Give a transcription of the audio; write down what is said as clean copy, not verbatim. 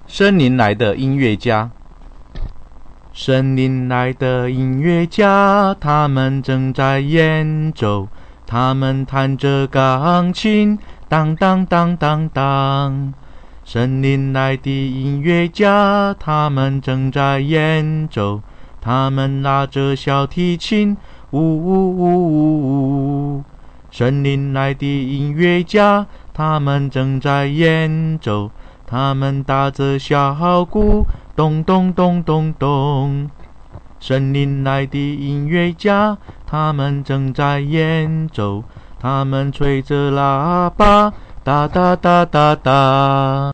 森林来的音乐家，森林来的音乐家，他们正在演奏，他们弹着钢琴，当当当当当。森林来的音乐家，他们正在演奏，他们拉着小提琴，呜呜呜呜呜。森林来的音乐家，他们正在演奏，他们打着小鼓，咚咚咚咚咚。森林来的音乐家，他们正在演奏，他们吹着喇叭，哒哒哒哒哒。